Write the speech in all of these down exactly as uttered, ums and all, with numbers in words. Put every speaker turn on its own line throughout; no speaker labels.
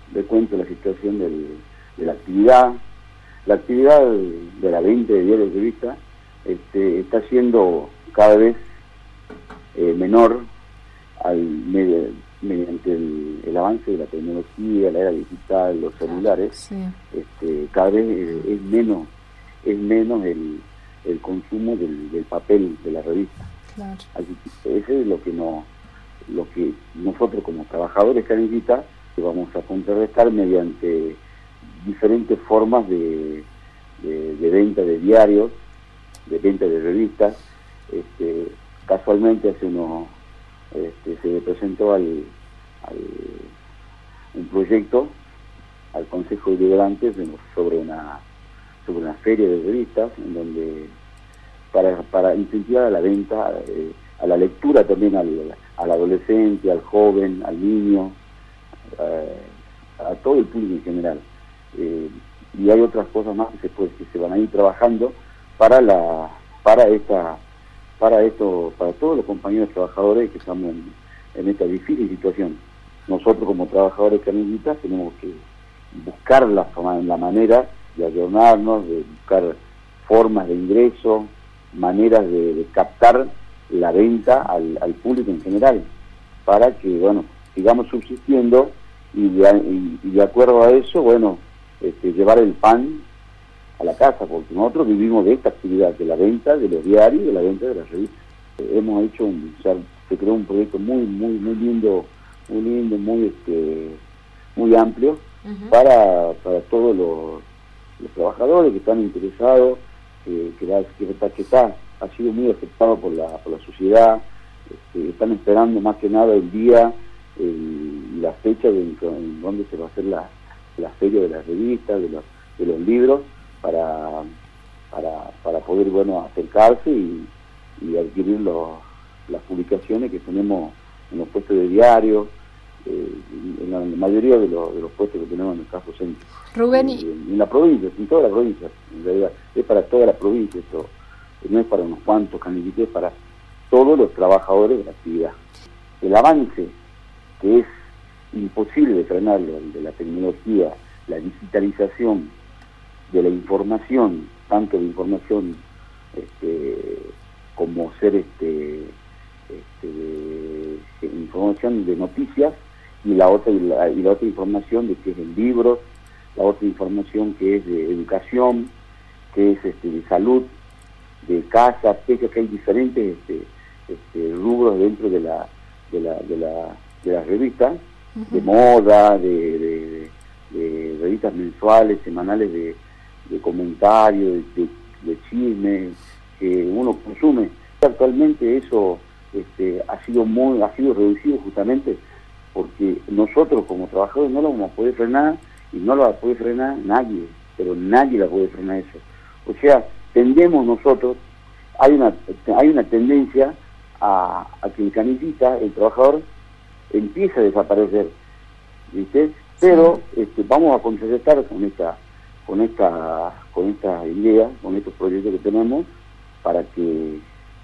le cuento la situación del, de la actividad. La actividad de la venta de diarios y revistas este, está siendo cada vez eh, menor al, med, mediante el, el avance de la tecnología, la era digital, los celulares. Sí. Este, cada vez eh, es menos es menos el, el consumo del, del papel de la revista. Claro. Así que ese es lo que no, lo que nosotros como trabajadores canetistas vamos a contrarrestar mediante diferentes formas de, de, de venta de diarios, de venta de revistas. Este, casualmente hace unos este, se le presentó al, al un proyecto al Consejo Deliberante sobre una sobre una feria de revistas en donde para, para incentivar a la venta, eh, a la lectura también al, al adolescente, al joven, al niño, eh, a todo el público en general. Eh, y hay otras cosas más que se puede, que se van a ir trabajando para la para esta para esto para todos los compañeros trabajadores que estamos en, en esta difícil situación. Nosotros como trabajadores canetistas tenemos que buscar la, la manera de ayornarnos, de buscar formas de ingreso, maneras de, de captar la venta al, al público en general, para que, bueno, sigamos subsistiendo y de, y, y de acuerdo a eso, bueno, este, llevar el pan a la casa, porque nosotros vivimos de esta actividad, de la venta de los diarios y de la venta de las revistas. Eh, hemos hecho, un, o sea, se creó un proyecto muy, muy, muy lindo, muy lindo, muy, este, muy amplio, uh-huh. para, para todos los, los trabajadores que están interesados, que, que, la, que, que está, ha sido muy aceptado por la, por la sociedad. Este, están esperando más que nada el día y la fecha de, en donde se va a hacer la, la feria de las revistas, de los, de los libros, para, para, para poder, bueno, acercarse y, y adquirir los, las publicaciones que tenemos en los puestos de diario, eh, en la mayoría de, lo, de los puestos que tenemos en el caso centro.
Rubén,
y en, en la provincia, en toda la provincia, en realidad, es para toda la provincia esto, no es para unos cuantos canetistas, es para todos los trabajadores de la actividad. El avance, que es imposible de frenarlo, de la tecnología, la digitalización de la información, tanto de información este, como ser este, este, de, de información de noticias, y la otra y la, y la otra información de que es en libros, la otra información que es de educación, que es este, de salud, de casa, pesca, que hay diferentes este, este, rubros dentro de la de la de la de las revistas, uh-huh. de moda, de, de, de revistas mensuales, semanales de, de comentarios, de, de, de chismes que uno consume. Actualmente eso este, ha sido muy ha sido reducido justamente porque nosotros como trabajadores no lo vamos a poder frenar, y no lo va a poder frenar nadie, pero nadie la puede frenar eso. O sea, tendemos nosotros, hay una hay una tendencia a, a que el canetista, el trabajador, empiece a desaparecer, ¿viste? Pero sí. este, vamos a contrarrestar con esta con esta con esta idea, con estos proyectos que tenemos, para que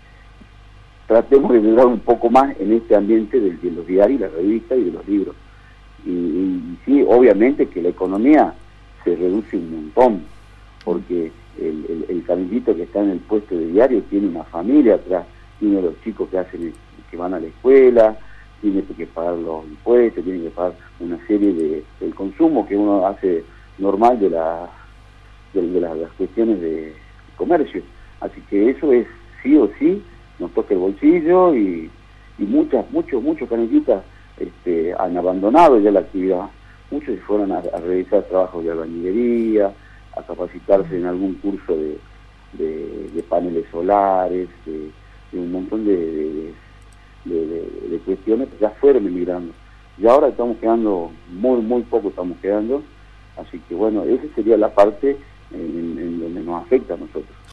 tratemos de durar un poco más en este ambiente de, de los diarios, las revistas y de los libros. Y, y sí, obviamente que la economía se reduce un montón, porque el, el, el canetista que está en el puesto de diario tiene una familia atrás, tiene los chicos que hacen que van a la escuela, tiene que pagar los impuestos, tiene que pagar una serie de del consumo que uno hace normal de, la, de, de las, las cuestiones de comercio. Así que eso es sí o sí, nos toca el bolsillo, y, y muchas, muchos, muchos canetistas este, han abandonado ya la actividad. Muchos se fueron a, a realizar trabajos de albañilería, a capacitarse en algún curso de, de, de paneles solares, de, de un montón de, de, de, de, de cuestiones que ya fueron emigrando. Y ahora estamos quedando, muy, muy poco estamos quedando, así que bueno, esa sería la parte en, en, en donde nos afecta a nosotros.